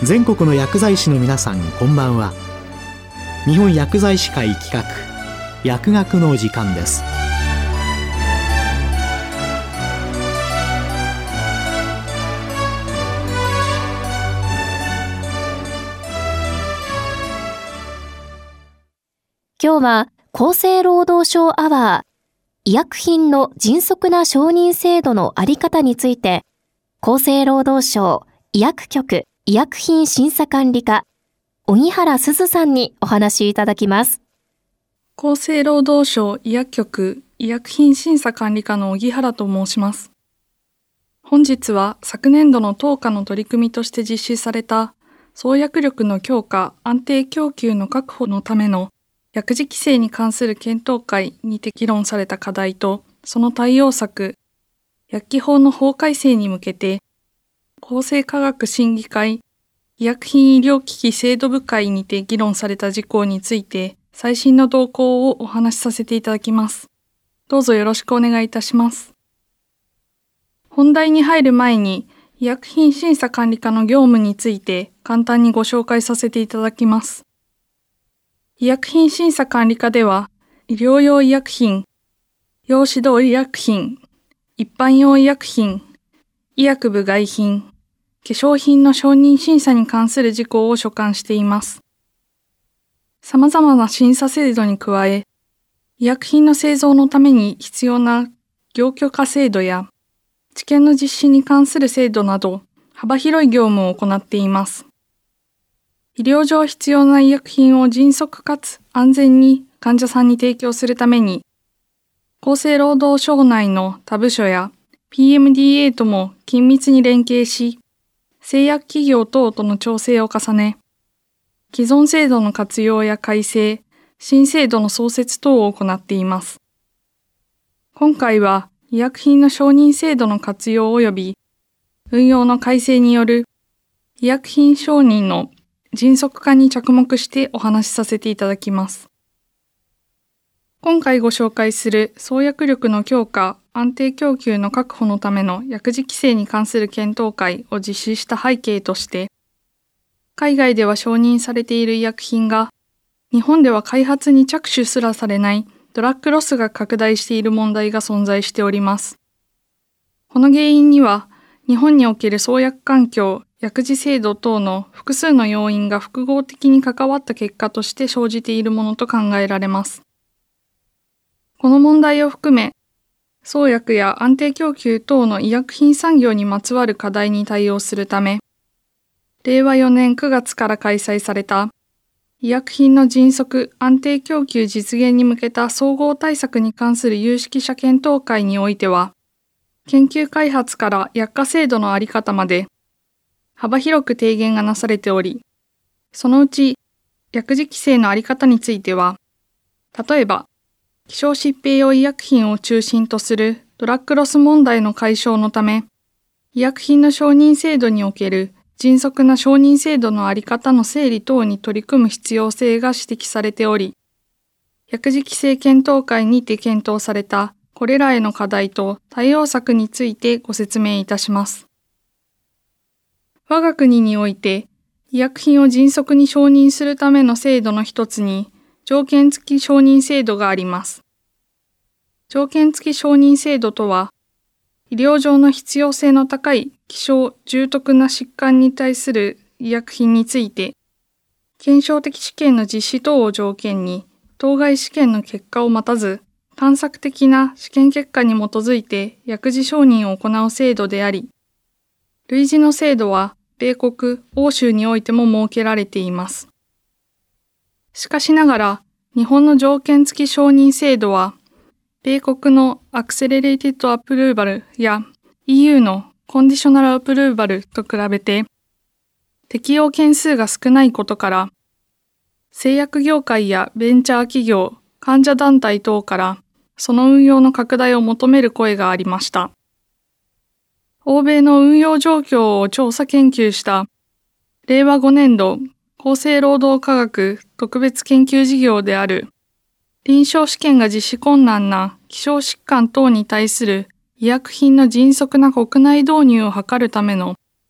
全国の薬剤師の皆さん、こんばんは。日本薬剤師会企画、薬学の時間です。 今日は厚生労働省アワー、医薬品の迅速な承認制度のあり方について、厚生労働省医薬局医薬品審査管理課、荻原すずさんにお話いただきます。 厚生労働省医薬局医薬品審査管理課の荻原と申します。本日は昨年度の当課の取り組みとして実施された創薬力の強化・安定供給の確保のための薬事規制に関する検討会にて議論された課題とその対応策、薬機法の法改正に向けて、厚生科学審議会医薬品医療機器制度部会にて議論された事項について最新の動向をお話しさせていただきます。どうぞよろしくお願いいたします。本題に入る前に医薬品審査管理課の業務について簡単にご紹介させていただきます。医薬品審査管理課では、医療用医薬品、用指導医薬品、一般用医薬品、医薬部外品、化粧品の承認審査に関する事項を所管しています。様々な審査制度に加え、医薬品の製造のために必要な業許可制度や、治験の実施に関する制度など、幅広い業務を行っています。医療上必要な医薬品を迅速かつ安全に患者さんに提供するために、厚生労働省内の他部署や PMDA とも緊密に連携し、製薬企業等との調整を重ね、既存制度の活用や改正、新制度の創設等を行っています。今回は医薬品の承認制度の活用及び運用の改正による医薬品承認の迅速化に着目してお話しさせていただきます。今回ご紹介する創薬力の強化・安定供給の確保のための薬事規制に関する検討会を実施した背景として、海外では承認されている医薬品が、日本では開発に着手すらされないドラッグロスが拡大している問題が存在しております。この原因には、日本における創薬環境、薬事制度等の複数の要因が複合的に関わった結果として生じているものと考えられます。この問題を含め、創薬や安定供給等の医薬品産業にまつわる課題に対応するため、令和4年9月から開催された医薬品の迅速・安定供給実現に向けた総合対策に関する有識者検討会においては、研究開発から薬価制度のあり方まで、幅広く提言がなされており、そのうち薬事規制のあり方については、例えば、希少疾病用医薬品を中心とするドラッグロス問題の解消のため、医薬品の承認制度における迅速な承認制度のあり方の整理等に取り組む必要性が指摘されており、薬事規制検討会にて検討されたこれらへの課題と対応策についてご説明いたします。我が国において、医薬品を迅速に承認するための制度の一つに、条件付き承認制度があります。条件付き承認制度とは、医療上の必要性の高い希少・重篤な疾患に対する医薬品について、検証的試験の実施等を条件に、当該試験の結果を待たず、探索的な試験結果に基づいて薬事承認を行う制度であり、類似の制度は米国、欧州においても設けられています。しかしながら、日本の条件付き承認制度は、米国のアクセレレイテッドアプルーバルや EU のコンディショナルアプルーバルと比べて、適用件数が少ないことから、製薬業界やベンチャー企業、患者団体等から、その運用の拡大を求める声がありました。欧米の運用状況を調査研究した令和5年度厚生労働科学特別研究事業である臨床試験が実施困難な希少疾患等に対する医薬品の迅速な国内導入を図るための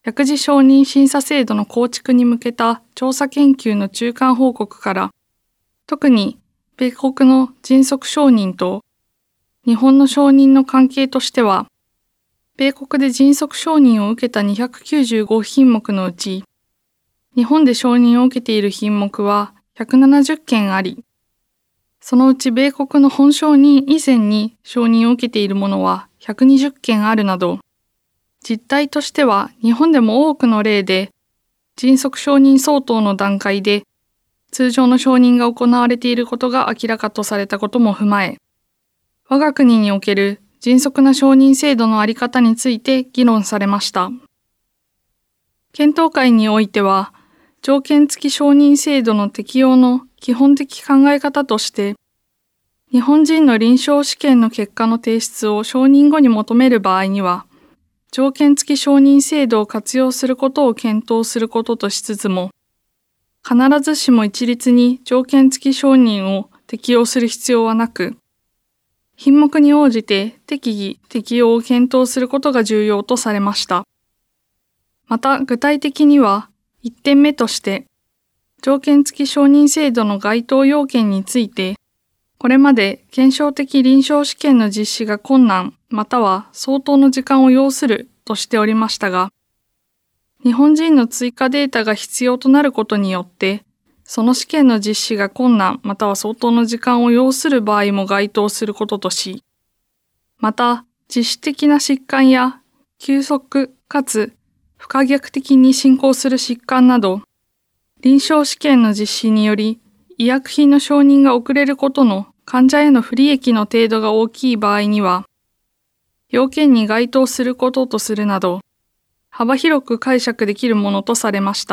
薬事承認審査制度の構築に向けた調査研究の中間報告から、特に米国の迅速承認と日本の承認の関係としては、米国で迅速承認を受けた295品目のうち、日本で承認を受けている品目は170件あり、そのうち米国の本承認以前に承認を受けているものは120件あるなど、実態としては日本でも多くの例で、迅速承認相当の段階で通常の承認が行われていることが明らかとされたことも踏まえ、我が国における迅速な承認制度のあり方について議論されました。検討会においては、条件付き承認制度の適用の基本的考え方として、日本人の臨床試験の結果の提出を承認後に求める場合には、条件付き承認制度を活用することを検討することとしつつも、必ずしも一律に条件付き承認を適用する必要はなく、品目に応じて適宜適用を検討することが重要とされました。また具体的には、1点目として、条件付き承認制度の該当要件について、これまで検証的臨床試験の実施が困難または相当の時間を要するとしておりましたが、日本人の追加データが必要となることによって、その試験の実施が困難または相当の時間を要する場合も該当することとし、また実質的な疾患や急速かつ不可逆的に進行する疾患など、臨床試験の実施により医薬品の承認が遅れることの患者への不利益の程度が大きい場合には、要件に該当することとするなど、幅広く解釈できるものとされました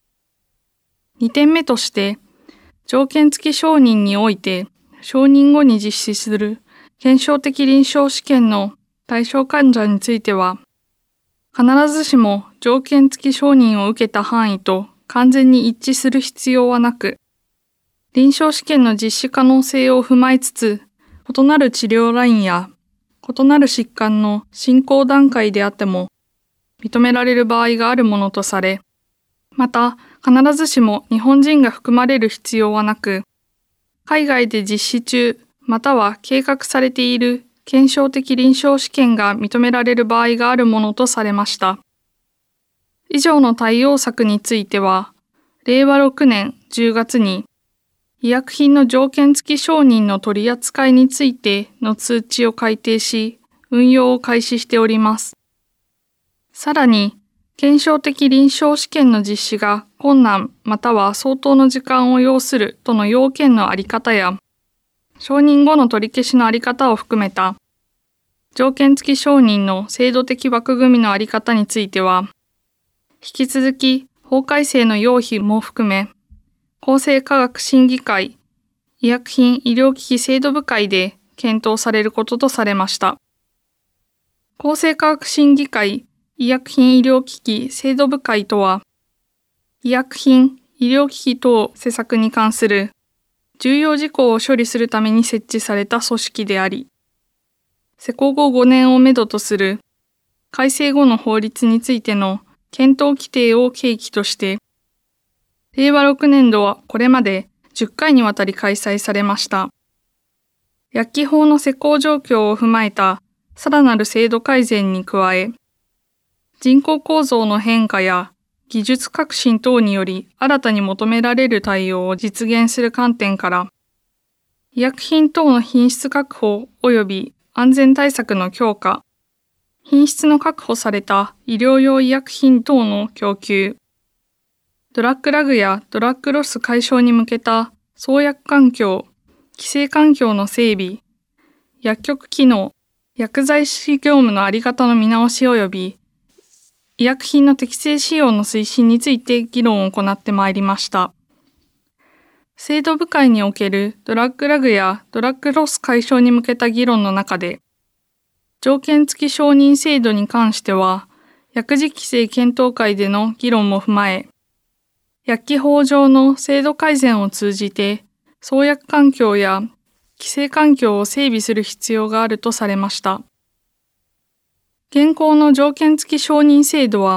。2点目として、条件付き承認において、承認後に実施する検証的臨床試験の対象患者については、必ずしも条件付き承認を受けた範囲と完全に一致する必要はなく、臨床試験の実施可能性を踏まえつつ、異なる治療ラインや異なる疾患の進行段階であっても認められる場合があるものとされ、また必ずしも日本人が含まれる必要はなく、海外で実施中または計画されている検証的臨床試験が認められる場合があるものとされました。以上の対応策については、令和6年10月に医薬品の条件付き承認の取り扱いについての通知を改定し、運用を開始しております。さらに、検証的臨床試験の実施が困難または相当の時間を要するとの要件のあり方や、承認後の取り消しのあり方を含めた、条件付き承認の制度的枠組みのあり方については、引き続き法改正の要否も含め、厚生科学審議会、医薬品医療機器制度部会で検討されることとされました。厚生科学審議会、医薬品医療機器制度部会とは、医薬品医療機器等施策に関する重要事項を処理するために設置された組織であり、施行後5年をめどとする改正後の法律についての検討規定を契機として、令和6年度はこれまで10回にわたり開催されました。薬機法の施行状況を踏まえたさらなる制度改善に加え、人口構造の変化や技術革新等により新たに求められる対応を実現する観点から、医薬品等の品質確保及び安全対策の強化、品質の確保された医療用医薬品等の供給、ドラッグラグやドラッグロス解消に向けた創薬環境、規制環境の整備、薬局機能、薬剤師業務のあり方の見直し及び、医薬品の適正使用の推進について議論を行ってまいりました。制度部会におけるドラッグラグやドラッグロス解消に向けた議論の中で、条件付き承認制度に関しては、薬事規制検討会での議論も踏まえ、薬機法上の制度改善を通じて、創薬環境や規制環境を整備する必要があるとされました。現行の条件付き承認制度は、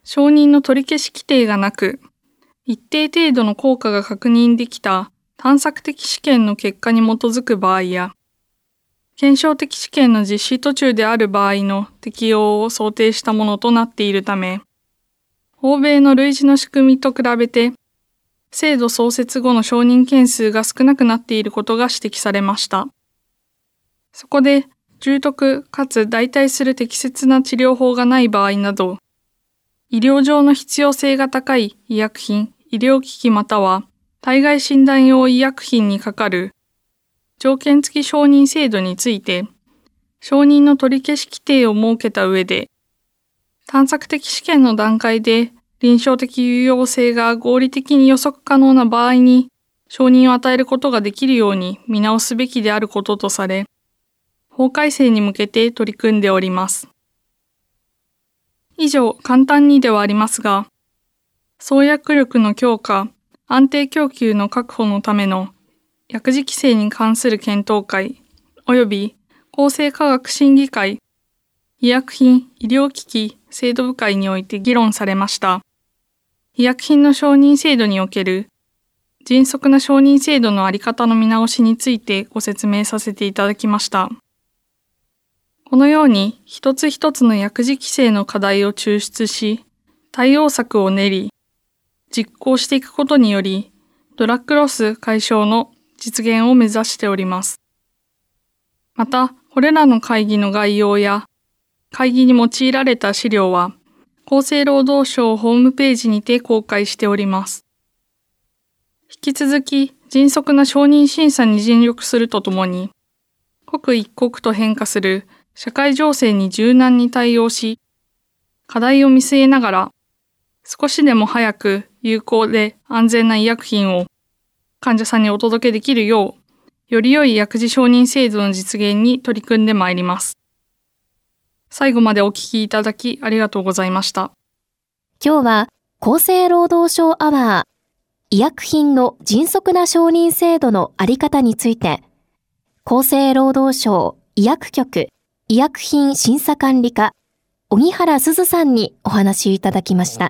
承認の取り消し規定がなく、一定程度の効果が確認できた探索的試験の結果に基づく場合や、検証的試験の実施途中である場合の適用を想定したものとなっているため、欧米の類似の仕組みと比べて、制度創設後の承認件数が少なくなっていることが指摘されました。そこで、重篤かつ代替する適切な治療法がない場合など、医療上の必要性が高い医薬品、医療機器または体外診断用医薬品にかかる条件付き承認制度について、承認の取り消し規定を設けた上で、探索的試験の段階で臨床的有用性が合理的に予測可能な場合に承認を与えることができるように見直すべきであることとされ、法改正に向けて取り組んでおります。以上、簡単にではありますが、創薬力の強化、安定供給の確保のための薬事規制に関する検討会、及び厚生科学審議会、医薬品・医療機器制度部会において議論されました。医薬品の承認制度における迅速な承認制度のあり方の見直しについてご説明させていただきました。このように一つ一つの薬事規制の課題を抽出し、対応策を練り、実行していくことにより、ドラッグロス解消の実現を目指しております。また、これらの会議の概要や、会議に用いられた資料は、厚生労働省ホームページにて公開しております。引き続き、迅速な承認審査に尽力するとともに、刻一刻と変化する社会情勢に柔軟に対応し、課題を見据えながら、少しでも早く有効で安全な医薬品を患者さんにお届けできるよう、より良い薬事承認制度の実現に取り組んでまいります。最後までお聞きいただきありがとうございました。 今日は厚生労働省アワー、医薬品の迅速な承認制度のあり方について、厚生労働省医薬局医薬品審査管理課、荻原すずさんにお話いただきました。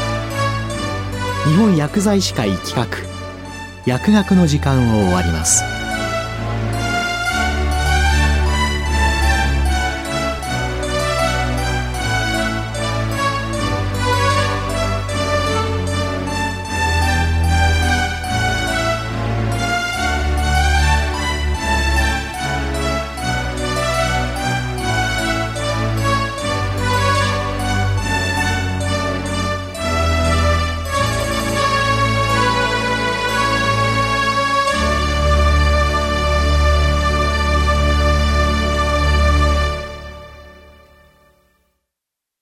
日本薬剤師会企画、薬学の時間を終わります。